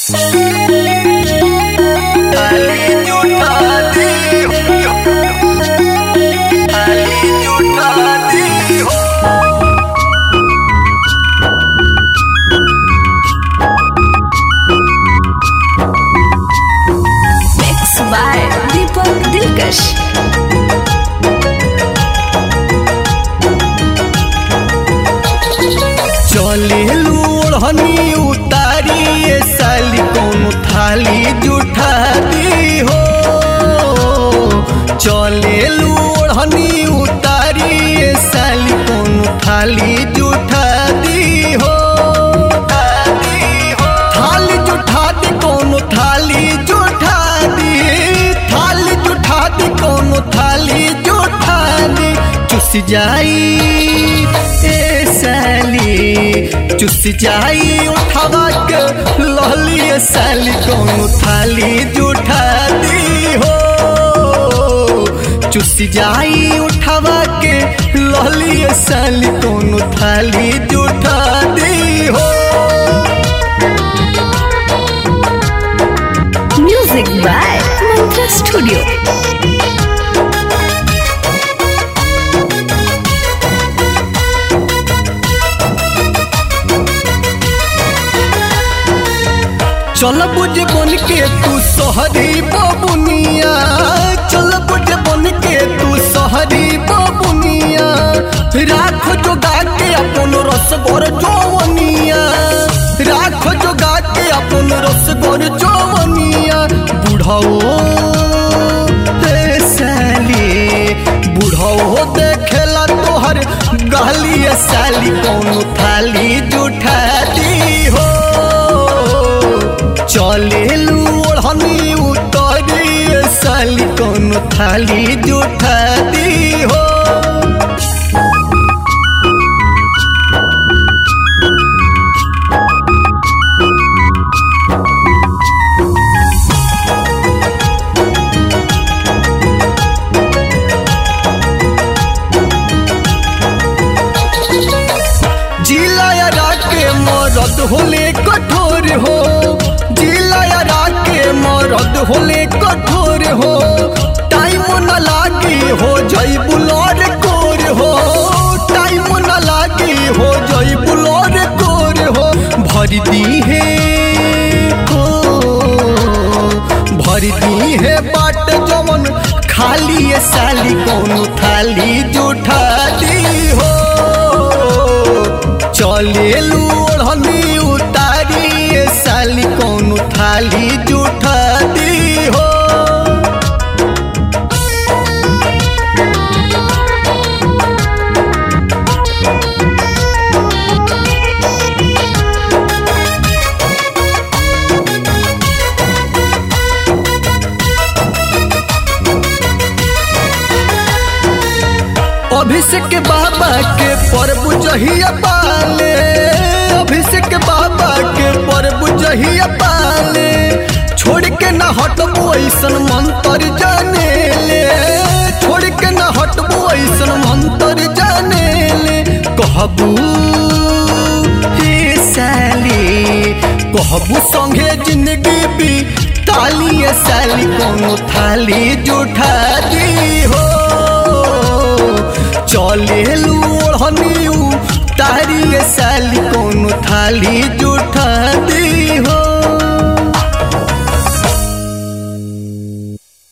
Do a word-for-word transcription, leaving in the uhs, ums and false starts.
चले ओढ़नी उतारी ये साली कौन थाली जुठा दी हो। चले ओढ़नी उतारी ये साली कौन थाली जुठा दी हो। थाली जुठा दी कौन थाली जुठा दी, थाली जुठा दी कौन थाली जुठा दी। चुस जाई ए साली चुस जाई उठावा के लहली साली कौन थाली जुठा दी हो। चुस जाई उठावा के लहली साली कौन थाली जुठा दी हो। Music by Mantra studio. चल बुझ बन के तू सहरी बबुनिया, चल बुझ बन के तू सहरी बबुनिया। राख जोगा के अपन रसगोर जवनिया, राख जोगा के अपन रसगोर जवनिया। बुढ़ाओ हे साली बुढ़ाओ देखेला तोहर गहली साली कौन थाली जुठा दी हो। चले ओढ़नी उतारी साली कौन थाली जुठा दी हो। जिला के मरद होले कठोर हो, जिला के मरद होले कठोर हो। टाइम न लागी हो जई बुलोर कोर हो, टाइम न लागी हो जई बुलोर कोर हो। भर दी है हो भर दी है बाट जवन खाली साली कौन थाली जुठा दी हो। चले ओढ़नी उतारी साली कौन थाली जुठा दी हो। अभिषेक बाबा के पर्व जहिया पाले, अभिषेक बाबा के पर्व जहिया पाले। छोड़ के न हटबो ऐसन मंत्र जाने ले, छोड़ के न हटबो ऐसन मंत्र जाने ले। कहबू हे साली कहबू संगे जिंदगी भी ताली साली कौन थाली जुठा दी हो। चले ओढ़नी तारी साली कौन थाली जुठा